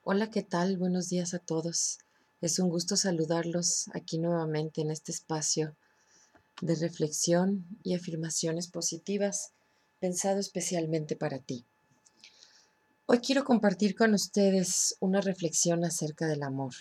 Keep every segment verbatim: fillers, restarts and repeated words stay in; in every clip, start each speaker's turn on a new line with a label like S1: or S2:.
S1: Hola, ¿qué tal? Buenos días a todos. Es un gusto saludarlos aquí nuevamente en este espacio de reflexión y afirmaciones positivas pensado especialmente para ti. Hoy quiero compartir con ustedes una reflexión acerca del amor.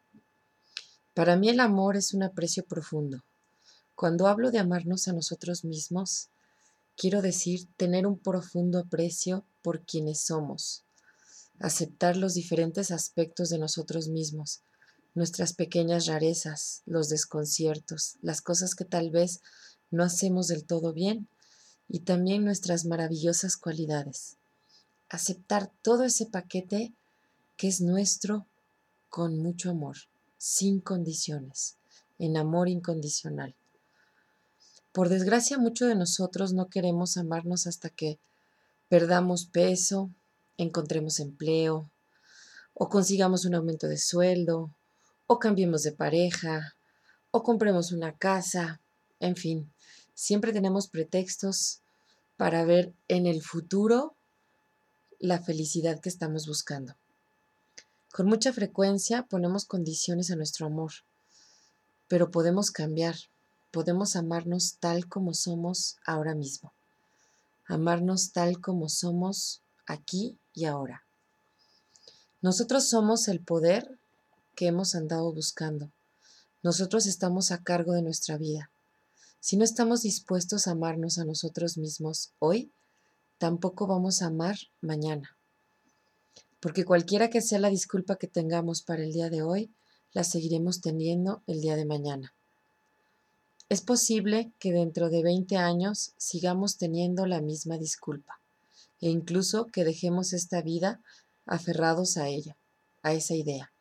S1: Para mí el amor es un aprecio profundo. Cuando hablo de amarnos a nosotros mismos, quiero decir tener un profundo aprecio por quienes somos, aceptar los diferentes aspectos de nosotros mismos, nuestras pequeñas rarezas, los desconciertos, las cosas que tal vez no hacemos del todo bien y también nuestras maravillosas cualidades. Aceptar todo ese paquete que es nuestro con mucho amor, sin condiciones, en amor incondicional. Por desgracia, muchos de nosotros no queremos amarnos hasta que perdamos peso, encontremos empleo, o consigamos un aumento de sueldo, o cambiemos de pareja, o compremos una casa, en fin, siempre tenemos pretextos para ver en el futuro la felicidad que estamos buscando. Con mucha frecuencia ponemos condiciones a nuestro amor, pero podemos cambiar, podemos amarnos tal como somos ahora mismo, amarnos tal como somos aquí y ahora. Nosotros somos el poder que hemos andado buscando. Nosotros estamos a cargo de nuestra vida. Si no estamos dispuestos a amarnos a nosotros mismos hoy, tampoco vamos a amar mañana. Porque cualquiera que sea la disculpa que tengamos para el día de hoy, la seguiremos teniendo el día de mañana. Es posible que dentro de veinte años sigamos teniendo la misma disculpa e incluso que dejemos esta vida aferrados a ella, a esa idea.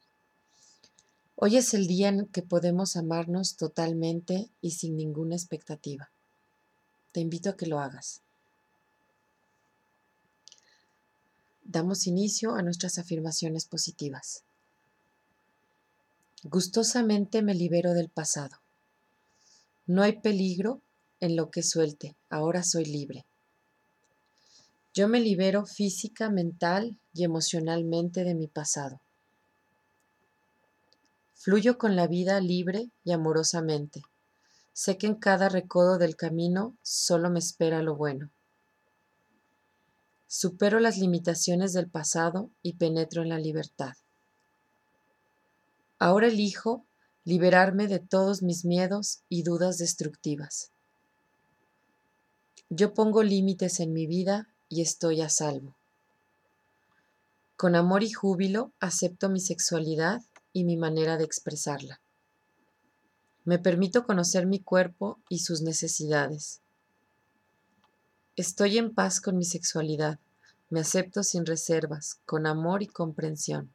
S1: Hoy es el día en que podemos amarnos totalmente y sin ninguna expectativa. Te invito a que lo hagas. Damos inicio a nuestras afirmaciones positivas. Gustosamente me libero del pasado. No hay peligro en lo que suelte, ahora soy libre. Yo me libero física, mental y emocionalmente de mi pasado. Fluyo con la vida libre y amorosamente. Sé que en cada recodo del camino solo me espera lo bueno. Supero las limitaciones del pasado y penetro en la libertad. Ahora elijo liberarme de todos mis miedos y dudas destructivas. Yo pongo límites en mi vida y estoy a salvo. Con amor y júbilo acepto mi sexualidad y mi manera de expresarla. Me permito conocer mi cuerpo y sus necesidades. Estoy en paz con mi sexualidad. Me acepto sin reservas, con amor y comprensión.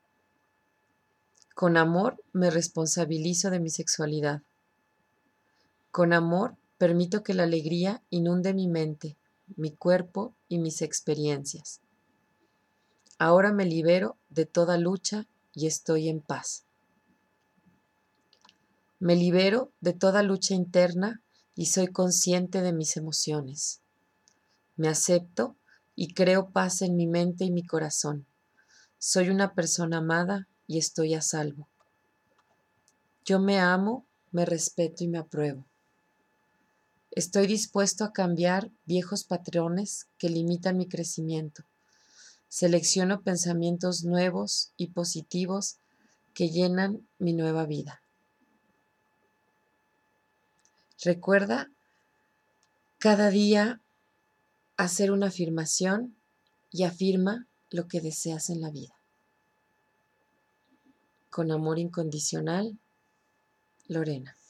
S1: Con amor me responsabilizo de mi sexualidad. Con amor permito que la alegría inunde mi mente, mi cuerpo y mis experiencias. Ahora me libero de toda lucha y estoy en paz. Me libero de toda lucha interna y soy consciente de mis emociones. Me acepto y creo paz en mi mente y mi corazón. Soy una persona amada y estoy a salvo. Yo me amo, me respeto y me apruebo. Estoy dispuesto a cambiar viejos patrones que limitan mi crecimiento. Selecciono pensamientos nuevos y positivos que llenan mi nueva vida. Recuerda cada día hacer una afirmación y afirma lo que deseas en la vida. Con amor incondicional, Lorena.